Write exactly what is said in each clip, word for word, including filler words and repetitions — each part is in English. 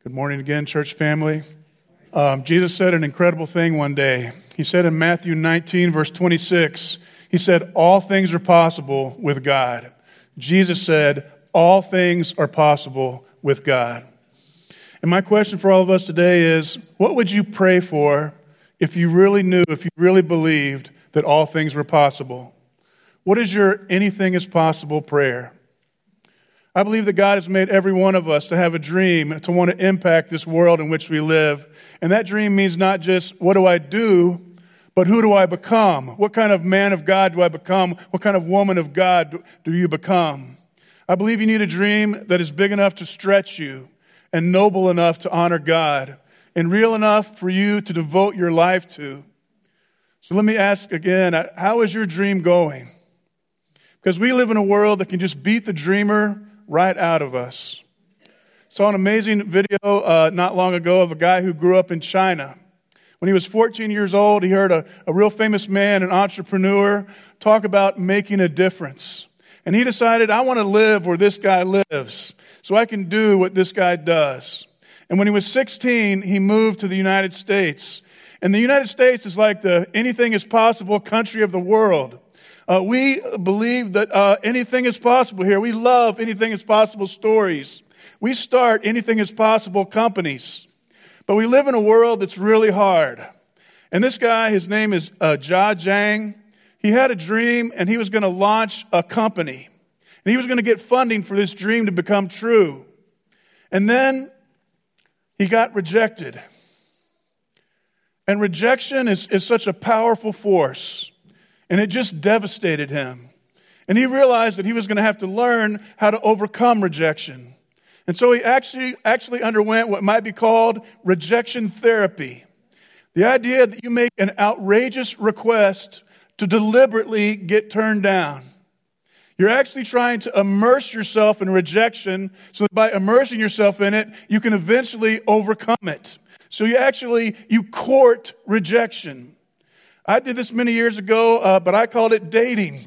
Good morning again, church family. Um, Jesus said an incredible thing one day. He said in Matthew nineteen, verse twenty-six, he said, all things are possible with God. Jesus said, all things are possible with God. And my question for all of us today is, what would you pray for if you really knew, if you really believed that all things were possible? What is your anything is possible prayer? I believe that God has made every one of us to have a dream, to want to impact this world in which we live. And that dream means not just, what do I do, but who do I become? What kind of man of God do I become? What kind of woman of God do you become? I believe you need a dream that is big enough to stretch you and noble enough to honor God and real enough for you to devote your life to. So let me ask again, how is your dream going? Because we live in a world that can just beat the dreamer right out of us. Saw an amazing video uh, not long ago of a guy who grew up in China. When he was fourteen years old, he heard a, a real famous man, an entrepreneur, talk about making a difference. And he decided, I want to live where this guy lives, so I can do what this guy does. And when he was sixteen, he moved to the United States. And the United States is like the anything is possible country of the world. Uh, we believe that uh, anything is possible here. We love anything is possible stories. We start anything is possible companies. But we live in a world that's really hard. And this guy, his name is uh, Jia Jiang. He had a dream, and he was going to launch a company. And he was going to get funding for this dream to become true. And then he got rejected. And rejection is, is such a powerful force. And it just devastated him. And he realized that he was going to have to learn how to overcome rejection. And so he actually, actually underwent what might be called rejection therapy. The idea that you make an outrageous request to deliberately get turned down. You're actually trying to immerse yourself in rejection so that by immersing yourself in it, you can eventually overcome it. So you actually, you court rejection. I did this many years ago, uh, but I called it dating.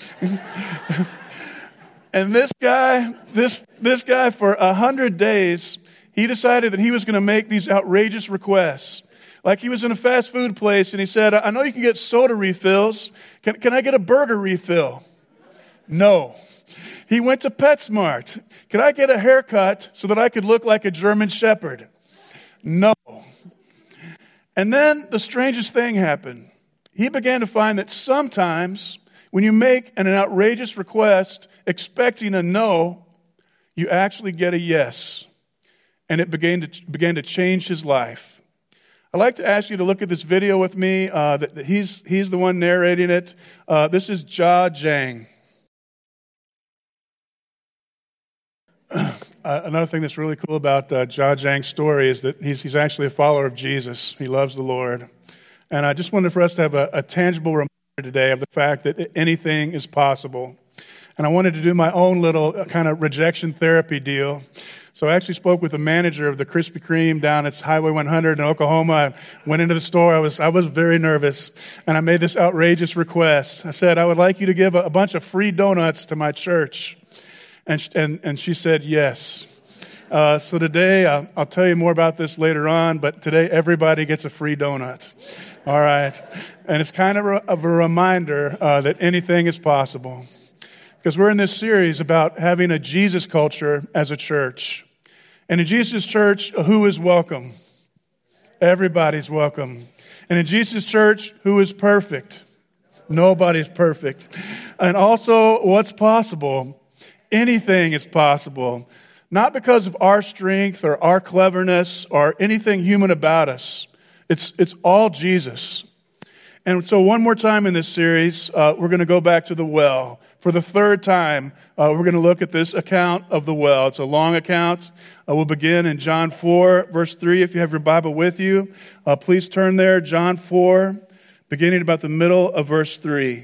And this guy, this this guy for a hundred days, he decided that he was going to make these outrageous requests. Like he was in a fast food place and he said, I know you can get soda refills. Can, can I get a burger refill? No. He went to PetSmart. Can I get a haircut so that I could look like a German Shepherd? No. And then the strangest thing happened. He began to find that sometimes when you make an outrageous request expecting a no, you actually get a yes. And it began to began to change his life. I'd like to ask you to look at this video with me. Uh, that, that he's, he's the one narrating it. Uh, this is Jia Jiang. Uh, another thing that's really cool about uh, Jia Jiang's story is that he's, he's actually a follower of Jesus. He loves the Lord. And I just wanted for us to have a, a tangible reminder today of the fact that anything is possible. And I wanted to do my own little kind of rejection therapy deal. So I actually spoke with the manager of the Krispy Kreme down at Highway one hundred in Oklahoma. I went into the store. I was I was very nervous. And I made this outrageous request. I said, I would like you to give a, a bunch of free donuts to my church. And, and, and she said, yes. Uh, so today, I'll, I'll tell you more about this later on, but today everybody gets a free donut. All right. And it's kind of a, of a reminder uh, that anything is possible. Because we're in this series about having a Jesus culture as a church. And in Jesus' church, who is welcome? Everybody's welcome. And in Jesus' church, who is perfect? Nobody's perfect. And also, what's possible? Anything is possible. Not because of our strength or our cleverness or anything human about us. It's it's all Jesus. And so one more time in this series, uh, we're going to go back to the well. For the third time, uh, we're going to look at this account of the well. It's a long account. Uh, we'll begin in John four, verse three. If you have your Bible with you, uh, please turn there. John four, beginning about the middle of verse three.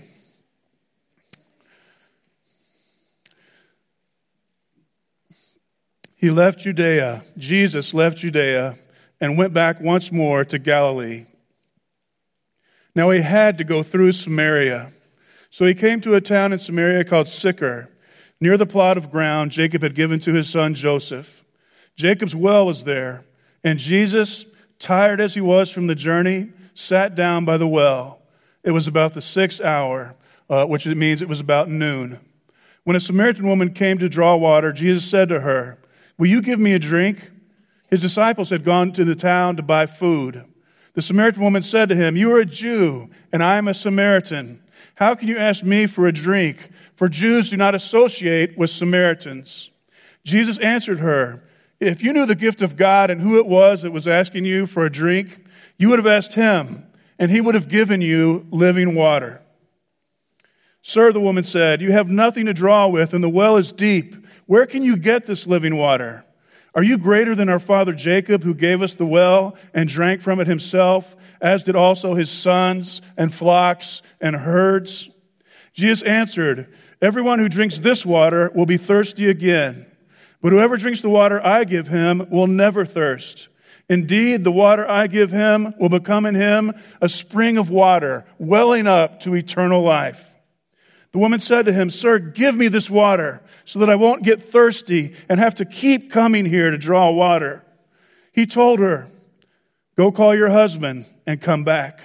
He left Judea. Jesus left Judea and went back once more to Galilee. Now he had to go through Samaria. So he came to a town in Samaria called Sychar, near the plot of ground Jacob had given to his son Joseph. Jacob's well was there, and Jesus, tired as he was from the journey, sat down by the well. It was about the sixth hour, uh, which it means it was about noon. When a Samaritan woman came to draw water, Jesus said to her, "Will you give me a drink?" His disciples had gone to the town to buy food. The Samaritan woman said to him, "You are a Jew, and I am a Samaritan. How can you ask me for a drink? For Jews do not associate with Samaritans." Jesus answered her, "If you knew the gift of God and who it was that was asking you for a drink, you would have asked him, and he would have given you living water." "Sir," the woman said, "you have nothing to draw with, and the well is deep. Where can you get this living water? Are you greater than our father Jacob, who gave us the well and drank from it himself, as did also his sons and flocks and herds?" Jesus answered, "Everyone who drinks this water will be thirsty again. But whoever drinks the water I give him will never thirst. Indeed, the water I give him will become in him a spring of water, welling up to eternal life." The woman said to him, "Sir, give me this water so that I won't get thirsty and have to keep coming here to draw water." He told her, "Go call your husband and come back."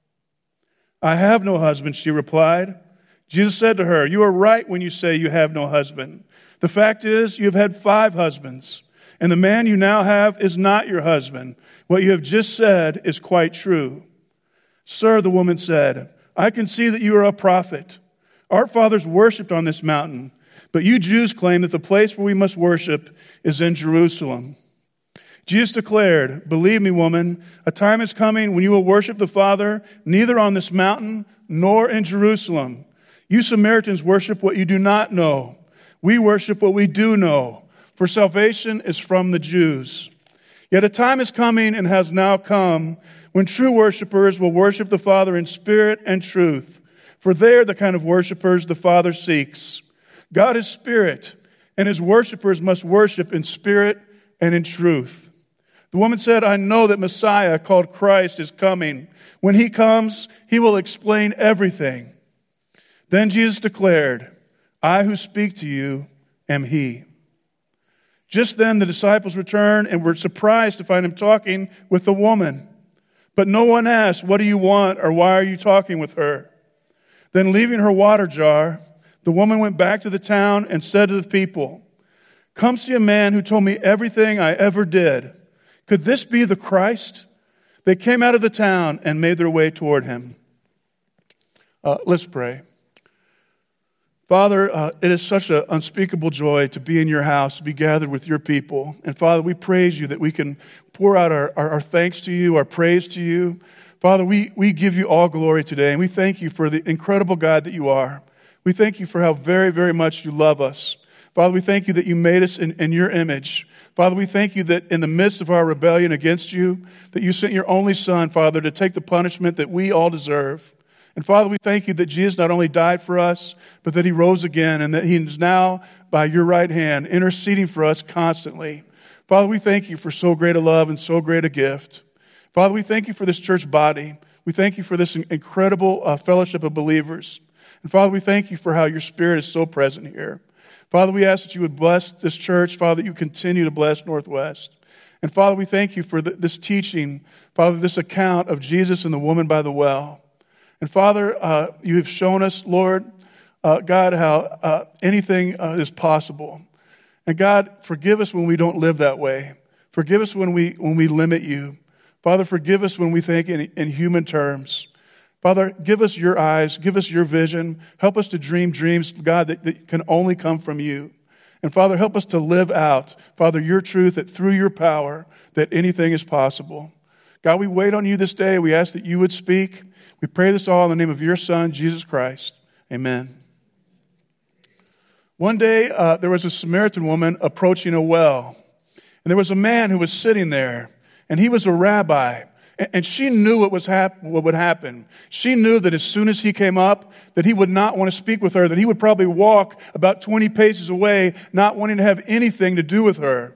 "I have no husband," she replied. Jesus said to her, "You are right when you say you have no husband. The fact is, you have had five husbands, and the man you now have is not your husband. What you have just said is quite true." "Sir," the woman said, "I can see that you are a prophet. Our fathers worshipped on this mountain, but you Jews claim that the place where we must worship is in Jerusalem." Jesus declared, "Believe me, woman, a time is coming when you will worship the Father neither on this mountain nor in Jerusalem. You Samaritans worship what you do not know. We worship what we do know, for salvation is from the Jews. Yet a time is coming and has now come when true worshipers will worship the Father in spirit and truth, for they are the kind of worshipers the Father seeks. God is spirit, and his worshipers must worship in spirit and in truth." The woman said, "I know that Messiah, called Christ, is coming. When he comes, he will explain everything." Then Jesus declared, "I who speak to you am he." Just then the disciples returned and were surprised to find him talking with the woman. But no one asked, "What do you want?" or "Why are you talking with her?" Then leaving her water jar, the woman went back to the town and said to the people, "Come see a man who told me everything I ever did. Could this be the Christ?" They came out of the town and made their way toward him. Uh, let's pray. Father, uh, it is such an unspeakable joy to be in your house, to be gathered with your people. And Father, we praise you that we can pour out our, our, our thanks to you, our praise to you. Father, we, we give you all glory today, and we thank you for the incredible God that you are. We thank you for how very, very much you love us. Father, we thank you that you made us in, in your image. Father, we thank you that in the midst of our rebellion against you, that you sent your only Son, Father, to take the punishment that we all deserve. And Father, we thank you that Jesus not only died for us, but that he rose again, and that he is now, by your right hand, interceding for us constantly. Father, we thank you for so great a love and so great a gift. Father, we thank you for this church body. We thank you for this incredible uh, fellowship of believers. And Father, we thank you for how your Spirit is so present here. Father, we ask that you would bless this church. Father, that you continue to bless Northwest. And Father, we thank you for the, this teaching, Father, this account of Jesus and the woman by the well. And Father, uh, you have shown us, Lord, uh, God, how uh, anything uh, is possible. And God, forgive us when we don't live that way. Forgive us when we when we limit you. Father, forgive us when we think in, in human terms. Father, give us your eyes, give us your vision. Help us to dream dreams, God, that, that can only come from you. And Father, help us to live out, Father, your truth, that through your power, that anything is possible. God, we wait on you this day. We ask that you would speak. We pray this all in the name of your Son, Jesus Christ. Amen. One day, uh, there was a Samaritan woman approaching a well. And there was a man who was sitting there. And he was a rabbi, and she knew what was hap- what would happen. She knew that as soon as he came up, that he would not want to speak with her, that he would probably walk about twenty paces away, not wanting to have anything to do with her.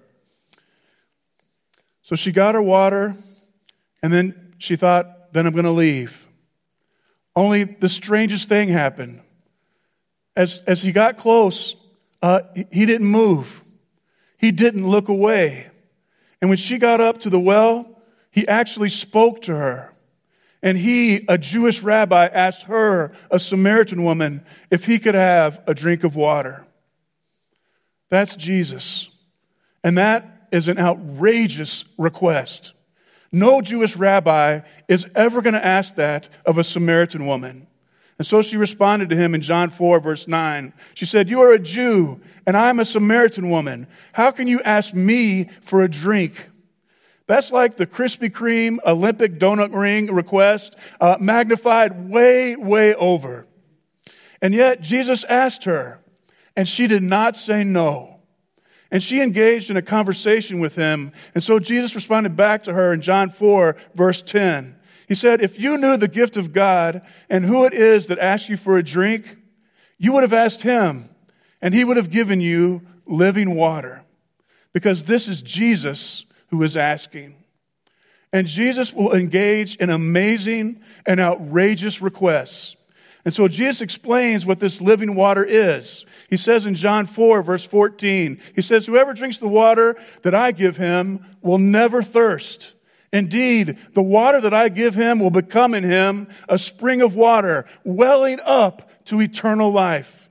So she got her water, and then she thought, then I'm going to leave. Only the strangest thing happened. As, as he got close, uh, he, he didn't move. He didn't look away. And when she got up to the well, he actually spoke to her. And he, a Jewish rabbi, asked her, a Samaritan woman, if he could have a drink of water. That's Jesus. And that is an outrageous request. No Jewish rabbi is ever going to ask that of a Samaritan woman. And so she responded to him in John four, verse nine. She said, "You are a Jew, and I am a Samaritan woman. How can you ask me for a drink?" That's like the Krispy Kreme Olympic donut ring request, uh, magnified way, way over. And yet Jesus asked her, and she did not say no. And she engaged in a conversation with him. And so Jesus responded back to her in John four, verse ten. He said, "If you knew the gift of God and who it is that asks you for a drink, you would have asked him, and he would have given you living water." Because this is Jesus who is asking. And Jesus will engage in amazing and outrageous requests. And so Jesus explains what this living water is. He says in John four, verse fourteen, he says, "Whoever drinks the water that I give him will never thirst. Indeed, the water that I give him will become in him a spring of water, welling up to eternal life."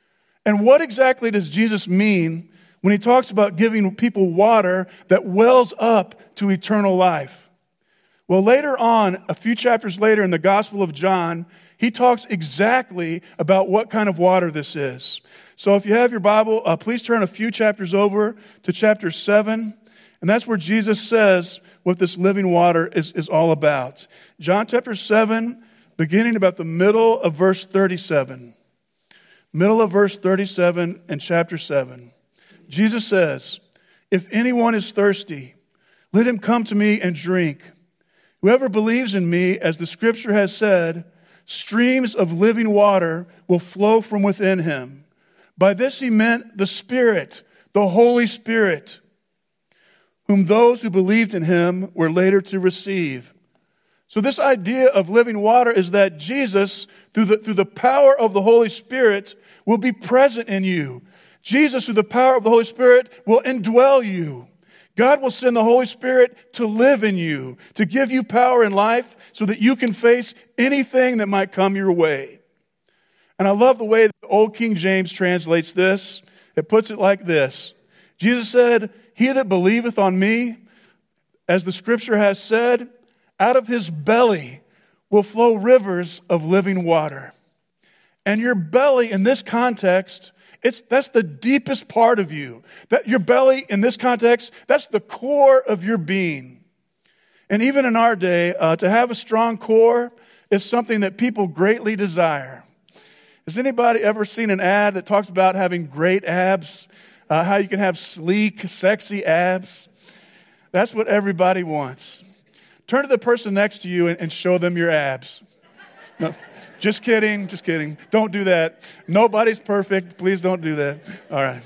And what exactly does Jesus mean when he talks about giving people water that wells up to eternal life? Well, later on, a few chapters later in the Gospel of John, he talks exactly about what kind of water this is. So if you have your Bible, uh, please turn a few chapters over to chapter seven. And that's where Jesus says what this living water is, is all about. John chapter seven, beginning about the middle of verse thirty-seven. Middle of verse thirty-seven in chapter seven. Jesus says, "If anyone is thirsty, let him come to me and drink. Whoever believes in me, as the scripture has said, streams of living water will flow from within him." By this he meant the Spirit, the Holy Spirit, whom those who believed in him were later to receive. So this idea of living water is that Jesus, through the, through the power of the Holy Spirit, will be present in you. Jesus, through the power of the Holy Spirit, will indwell you. God will send the Holy Spirit to live in you, to give you power in life so that you can face anything that might come your way. And I love the way the Old King James translates this. It puts it like this. Jesus said, "He that believeth on me, as the scripture has said, out of his belly will flow rivers of living water." And your belly in this context, it's that's the deepest part of you. That your belly in this context, that's the core of your being. And even in our day, uh, to have a strong core is something that people greatly desire. Has anybody ever seen an ad that talks about having great abs? Uh, how you can have sleek, sexy abs? That's what everybody wants. Turn to the person next to you and, and show them your abs. No, just kidding, just kidding. Don't do that. Nobody's perfect. Please don't do that. All right.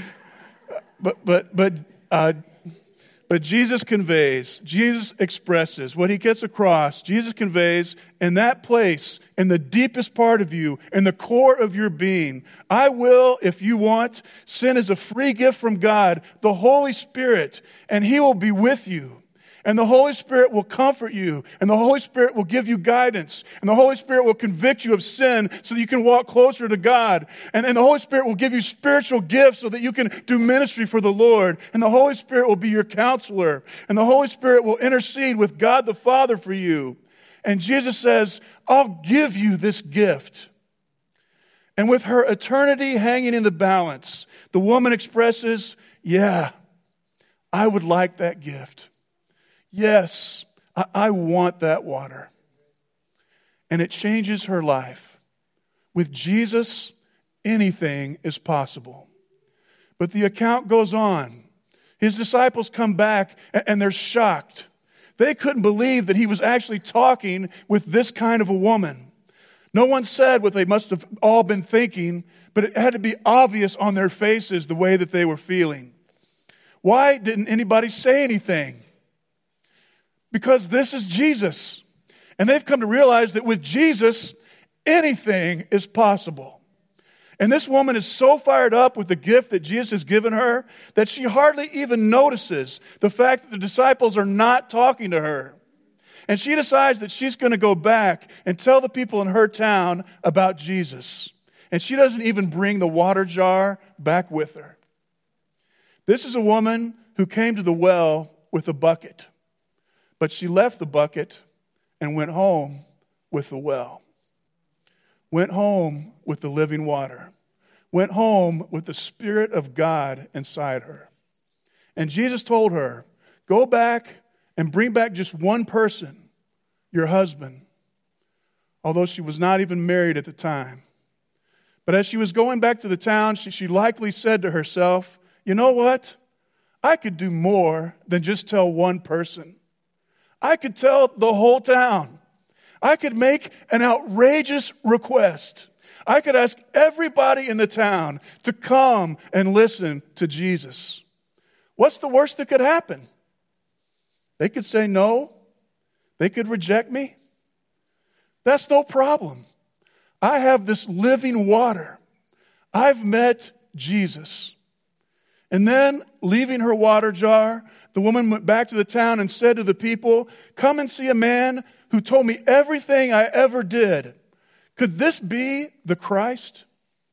But but but uh, but Jesus conveys, Jesus expresses what he gets across. Jesus conveys in that place, in the deepest part of you, in the core of your being. I will, if you want, send as a free gift from God the Holy Spirit, and he will be with you. And the Holy Spirit will comfort you, and the Holy Spirit will give you guidance, and the Holy Spirit will convict you of sin so that you can walk closer to God. And, and the Holy Spirit will give you spiritual gifts so that you can do ministry for the Lord. And the Holy Spirit will be your counselor, and the Holy Spirit will intercede with God the Father for you. And Jesus says, I'll give you this gift. And with her eternity hanging in the balance, the woman expresses, yeah, I would like that gift. Yes, I, I want that water. And it changes her life. With Jesus, anything is possible. But the account goes on. His disciples come back and, and they're shocked. They couldn't believe that he was actually talking with this kind of a woman. No one said what they must have all been thinking, but it had to be obvious on their faces the way that they were feeling. Why didn't anybody say anything? Because this is Jesus. And they've come to realize that with Jesus, anything is possible. And this woman is so fired up with the gift that Jesus has given her that she hardly even notices the fact that the disciples are not talking to her. And she decides that she's going to go back and tell the people in her town about Jesus. And she doesn't even bring the water jar back with her. This is a woman who came to the well with a bucket, but she left the bucket and went home with the well. Went home with the living water. Went home with the Spirit of God inside her. And Jesus told her, go back and bring back just one person, your husband, although she was not even married at the time. But as she was going back to the town, she, she likely said to herself, you know what? I could do more than just tell one person. I could tell the whole town. I could make an outrageous request. I could ask everybody in the town to come and listen to Jesus. What's the worst that could happen? They could say no. They could reject me. That's no problem. I have this living water. I've met Jesus. And then, leaving her water jar, the woman went back to the town and said to the people, come and see a man who told me everything I ever did. Could this be the Christ?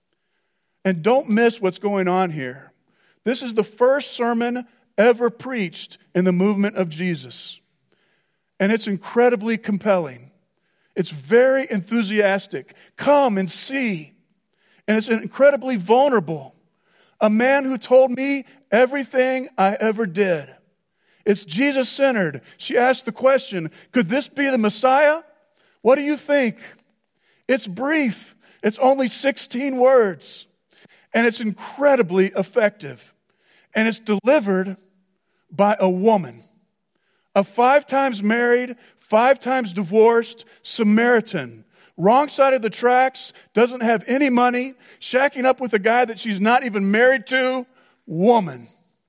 And don't miss what's going on here. This is the first sermon ever preached in the movement of Jesus. And it's incredibly compelling. It's very enthusiastic. Come and see. And it's incredibly vulnerable. A man who told me everything I ever did. It's Jesus-centered. She asked the question, could this be the Messiah? What do you think? It's brief. It's only sixteen words. And it's incredibly effective. And it's delivered by a woman. A five times married, five times divorced Samaritan. Wrong side of the tracks, doesn't have any money, shacking up with a guy that she's not even married to, woman.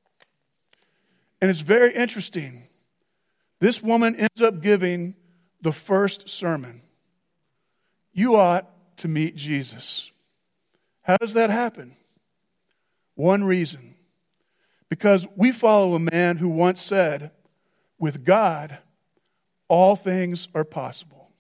And it's very interesting. This woman ends up giving the first sermon. You ought to meet Jesus. How does that happen? One reason. Because we follow a man who once said, with God, all things are possible.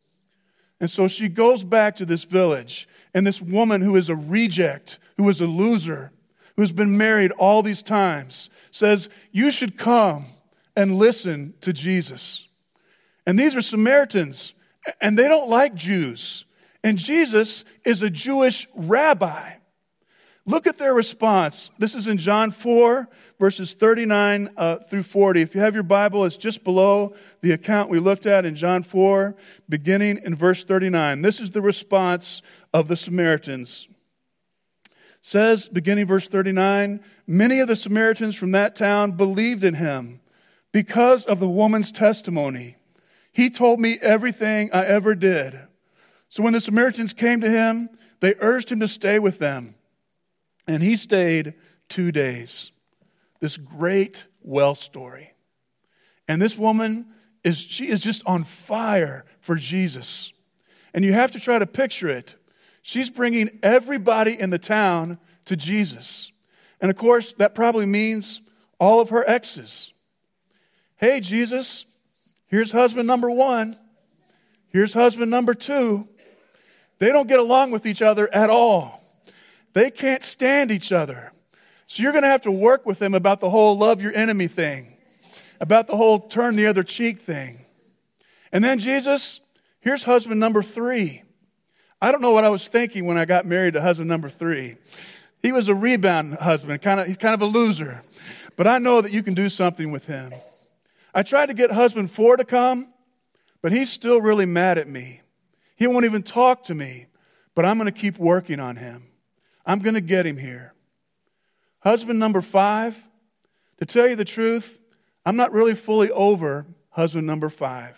And so she goes back to this village, and this woman who is a reject, who is a loser, who's been married all these times, says, you should come and listen to Jesus. And these are Samaritans, and they don't like Jews. And Jesus is a Jewish rabbi. Look at their response. This is in John four, verses thirty-nine uh, through forty. If you have your Bible, it's just below the account we looked at in John four, beginning in verse thirty-nine. This is the response of the Samaritans. It says, beginning verse thirty-nine, many of the Samaritans from that town believed in him because of the woman's testimony. He told me everything I ever did. So when the Samaritans came to him, they urged him to stay with them. And he stayed two days. This great well story. And this woman, is she is just on fire for Jesus. And you have to try to picture it. She's bringing everybody in the town to Jesus. And of course, that probably means all of her exes. Hey, Jesus, here's husband number one. Here's husband number two. They don't get along with each other at all. They can't stand each other. So you're going to have to work with them about the whole love your enemy thing, about the whole turn the other cheek thing. And then Jesus, here's husband number three. I don't know what I was thinking when I got married to husband number three. He was a rebound husband, kind of, he's kind of a loser. But I know that you can do something with him. I tried to get husband four to come, but he's still really mad at me. He won't even talk to me, but I'm going to keep working on him. I'm going to get him here. Husband number five, to tell you the truth, I'm not really fully over husband number five.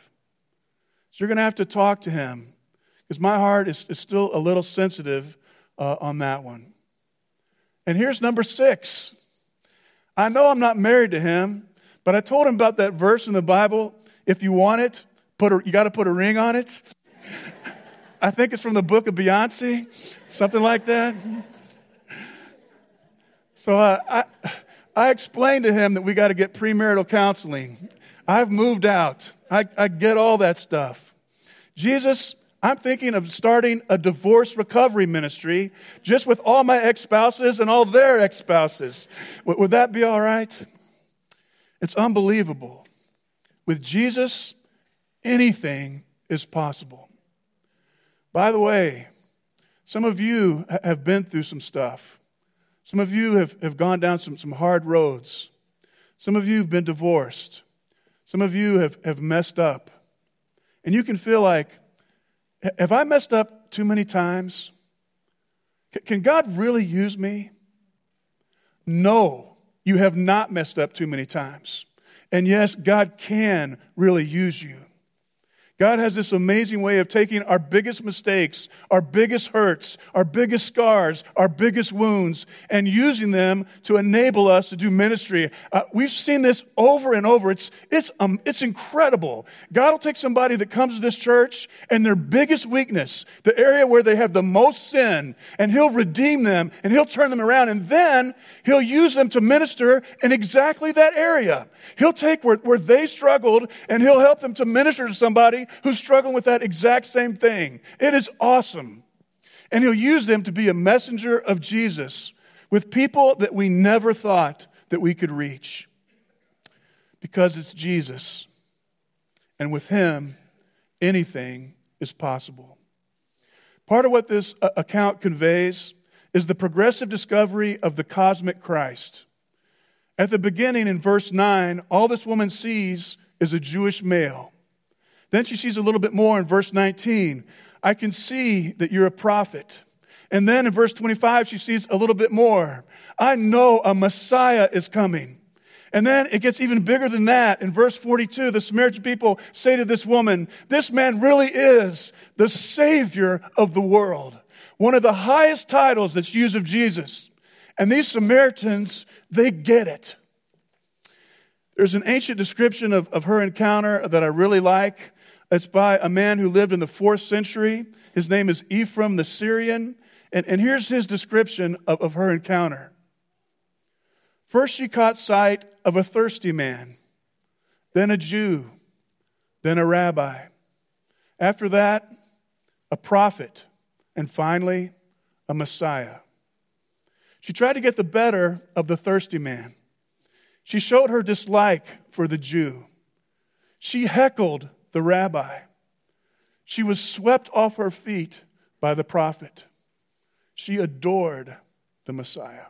So you're going to have to talk to him because my heart is, is still a little sensitive uh, on that one. And here's number six. I know I'm not married to him, but I told him about that verse in the Bible. If you want it, put a, you got to put a ring on it. I think it's from the book of Beyonce, something like that. So uh, I, I explained to him that we got to get premarital counseling. I've moved out. I, I get all that stuff. Jesus, I'm thinking of starting a divorce recovery ministry just with all my ex-spouses and all their ex-spouses. Would, would that be all right? It's unbelievable. With Jesus, anything is possible. By the way, some of you have been through some stuff. Some of you have, have gone down some, some hard roads. Some of you have been divorced. Some of you have, have messed up. And you can feel like, have I messed up too many times? Can God really use me? No, you have not messed up too many times. And yes, God can really use you. God has this amazing way of taking our biggest mistakes, our biggest hurts, our biggest scars, our biggest wounds, and using them to enable us to do ministry. Uh, we've seen this over and over. It's, it's, um, it's incredible. God will take somebody that comes to this church and their biggest weakness, the area where they have the most sin, and He'll redeem them, and He'll turn them around, and then He'll use them to minister in exactly that area. He'll take where, where they struggled, and He'll help them to minister to somebody who's struggling with that exact same thing. It is awesome. And He'll use them to be a messenger of Jesus with people that we never thought that we could reach. Because it's Jesus. And with Him, anything is possible. Part of what this account conveys is the progressive discovery of the cosmic Christ. At the beginning, in verse nine, all this woman sees is a Jewish male. Then she sees a little bit more in verse nineteen. I can see that you're a prophet. And then in verse twenty-five, she sees a little bit more. I know a Messiah is coming. And then it gets even bigger than that. In verse forty-two, the Samaritan people say to this woman, this man really is the Savior of the world. One of the highest titles that's used of Jesus. And these Samaritans, they get it. There's an ancient description of, of her encounter that I really like. It's by a man who lived in the fourth century. His name is Ephraim the Syrian. And, and here's his description of, of her encounter. First she caught sight of a thirsty man, then a Jew, then a rabbi. After that, a prophet, and finally, a Messiah. She tried to get the better of the thirsty man. She showed her dislike for the Jew. She heckled the rabbi. She was swept off her feet by the prophet. She adored the Messiah.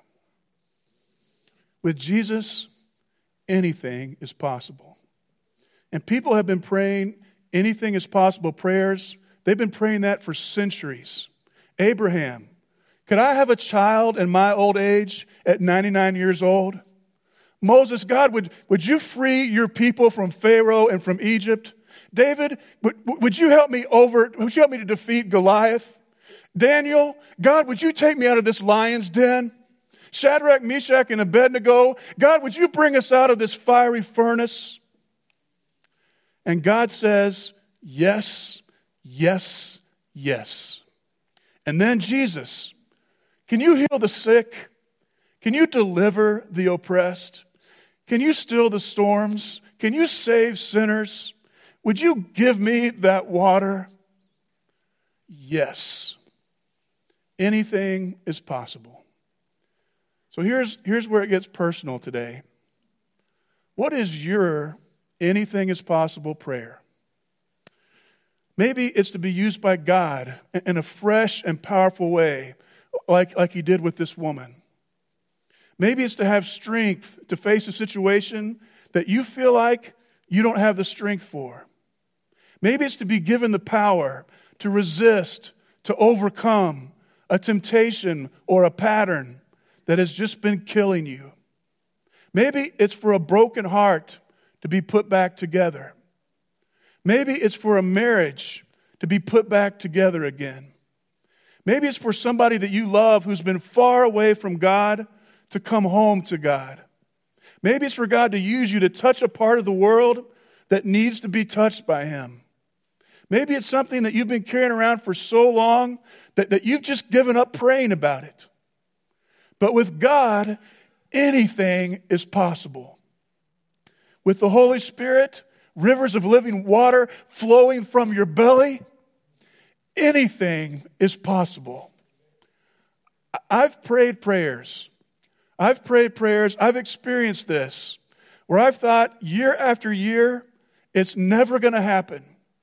With Jesus, anything is possible. And people have been praying anything is possible prayers. They've been praying that for centuries. Abraham, could I have a child in my old age at ninety-nine years old? Moses, God, would, would you free your people from Pharaoh and from Egypt? David, would, would you help me over, would you help me to defeat Goliath? Daniel, God, would you take me out of this lion's den? Shadrach, Meshach, and Abednego, God, would you bring us out of this fiery furnace? And God says, yes, yes, yes. And then Jesus, can you heal the sick? Can you deliver the oppressed? Can you still the storms? Can you save sinners? Would you give me that water? Yes. Anything is possible. So here's, here's where it gets personal today. What is your anything is possible prayer? Maybe it's to be used by God in a fresh and powerful way, like, like He did with this woman. Maybe it's to have strength to face a situation that you feel like you don't have the strength for. Maybe it's to be given the power to resist, to overcome a temptation or a pattern that has just been killing you. Maybe it's for a broken heart to be put back together. Maybe it's for a marriage to be put back together again. Maybe it's for somebody that you love who's been far away from God to come home to God. Maybe it's for God to use you to touch a part of the world that needs to be touched by Him. Maybe it's something that you've been carrying around for so long that, that you've just given up praying about it. But with God, anything is possible. With the Holy Spirit, rivers of living water flowing from your belly, anything is possible. I've prayed prayers. I've prayed prayers. I've experienced this where I've thought year after year, it's never going to happen.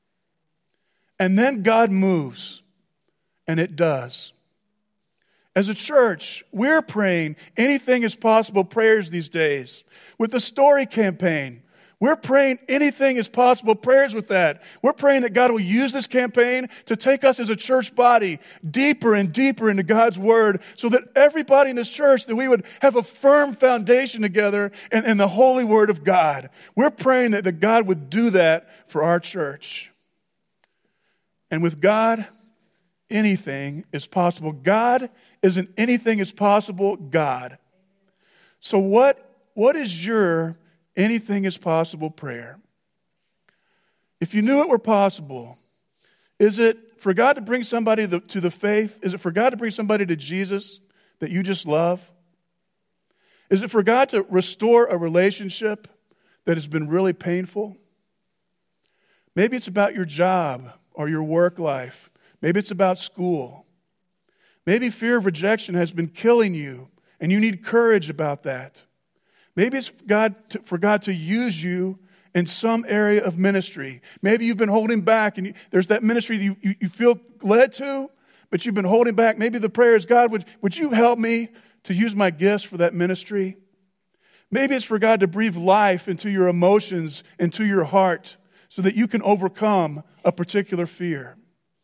And then God moves, and it does. As a church, we're praying anything is possible prayers these days. With the Story campaign, we're praying anything is possible prayers with that. We're praying that God will use this campaign to take us as a church body deeper and deeper into God's Word so that everybody in this church, that we would have a firm foundation together in, in the holy Word of God. We're praying that, that God would do that for our church. And with God, anything is possible. God is an anything is possible God. So what, what is your anything is possible prayer? If you knew it were possible, is it for God to bring somebody to the, to the faith? Is it for God to bring somebody to Jesus that you just love? Is it for God to restore a relationship that has been really painful? Maybe it's about your job or your work life. Maybe it's about school. Maybe fear of rejection has been killing you and you need courage about that. Maybe it's God to, for God to use you in some area of ministry. Maybe you've been holding back and you, there's that ministry you, you, you feel led to, but you've been holding back. Maybe the prayer is, God, would, would you help me to use my gifts for that ministry? Maybe it's for God to breathe life into your emotions, into your heart, so that you can overcome a particular fear.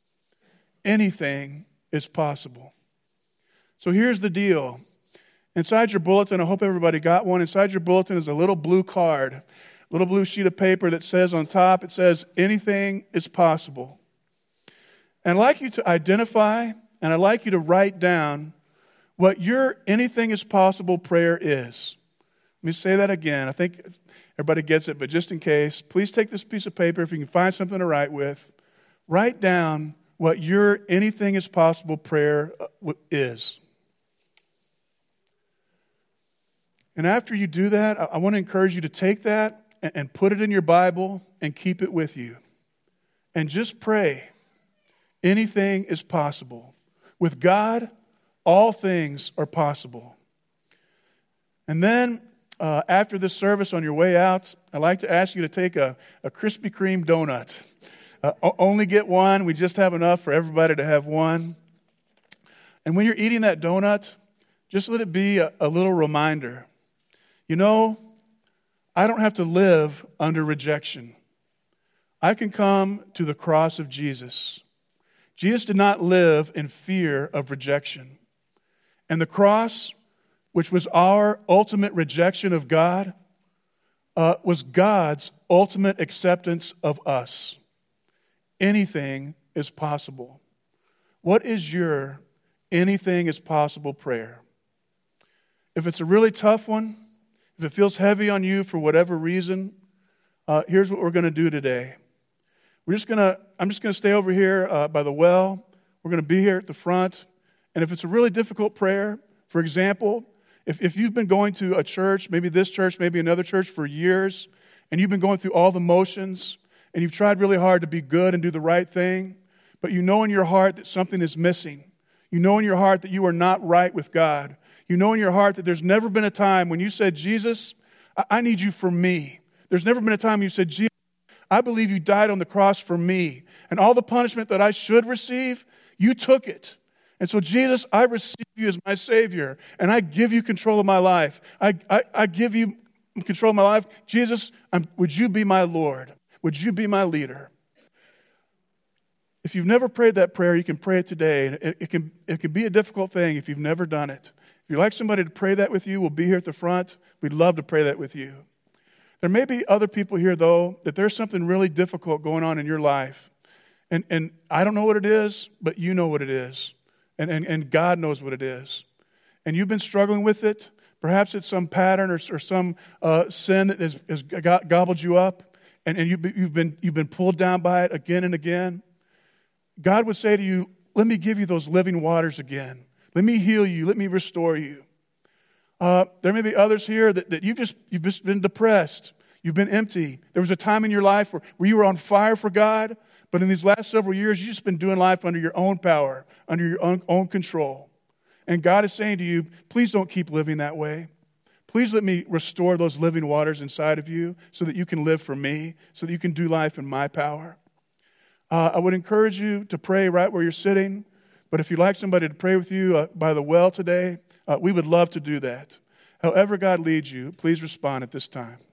Anything is possible. So here's the deal. Inside your bulletin, I hope everybody got one. Inside your bulletin is a little blue card, a little blue sheet of paper that says on top, it says, anything is possible. And I'd like you to identify and I'd like you to write down what your anything is possible prayer is. Let me say that again. I think everybody gets it, but just in case, please take this piece of paper, if you can find something to write with, write down what your anything is possible prayer is. And after you do that, I want to encourage you to take that and put it in your Bible and keep it with you. And just pray, anything is possible. With God, all things are possible. And then, uh, after this service on your way out, I'd like to ask you to take a, a Krispy Kreme donut. Uh, only get one. We just have enough for everybody to have one. And when you're eating that donut, just let it be a, a little reminder. You know, I don't have to live under rejection. I can come to the cross of Jesus. Jesus did not live in fear of rejection. And the cross, which was our ultimate rejection of God, uh, was God's ultimate acceptance of us. Anything is possible. What is your anything is possible prayer? If it's a really tough one, if it feels heavy on you for whatever reason, uh, here's what we're going to do today. We're just going to, I'm just going to stay over here uh, by the well. We're going to be here at the front. And if it's a really difficult prayer, for example, if, if you've been going to a church, maybe this church, maybe another church for years, and you've been going through all the motions, and you've tried really hard to be good and do the right thing, but you know in your heart that something is missing. You know in your heart that you are not right with God. You know in your heart that there's never been a time when you said, Jesus, I need you for me. There's never been a time you said, Jesus, I believe you died on the cross for me. And all the punishment that I should receive, you took it. And so, Jesus, I receive you as my Savior, and I give you control of my life. I, I, I give you control of my life. Jesus, I'm, would you be my Lord? Would you be my leader? If you've never prayed that prayer, you can pray it today. It, it, can, it can be a difficult thing if you've never done it. If you'd like somebody to pray that with you, we'll be here at the front. We'd love to pray that with you. There may be other people here, though, that there's something really difficult going on in your life. And, and I don't know what it is, but you know what it is. And, and, and God knows what it is. And you've been struggling with it. Perhaps it's some pattern or, or some uh, sin that has, has gobbled you up. and, and you've, you've, been, you've been pulled down by it again and again, God would say to you, let me give you those living waters again. Let me heal you. Let me restore you. Uh, there may be others here that, that you've, just, you've just been depressed. You've been empty. There was a time in your life where, where you were on fire for God, but in these last several years, you've just been doing life under your own power, under your own, own control. And God is saying to you, please don't keep living that way. Please let me restore those living waters inside of you so that you can live for me, so that you can do life in my power. Uh, I would encourage you to pray right where you're sitting, but if you'd like somebody to pray with you uh, by the well today, uh, we would love to do that. However God leads you, please respond at this time.